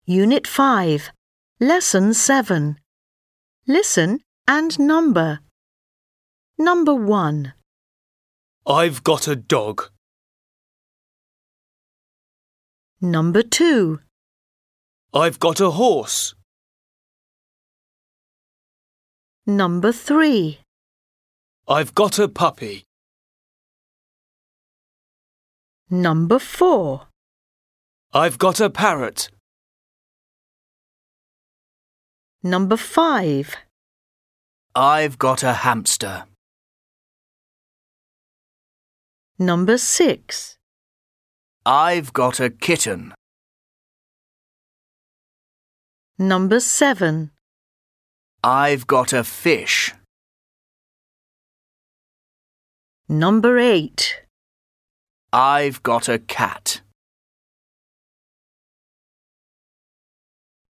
Unit 5, Lesson 7. Listen and number. Number 1. I've got a dog. Number 2. I've got a horse. Number 3. I've got a puppy. Number 4. I've got a parrot. Number 5. I've got a hamster. Number 6. I've got a kitten. Number 7. I've got a fish. Number 8. I've got a cat.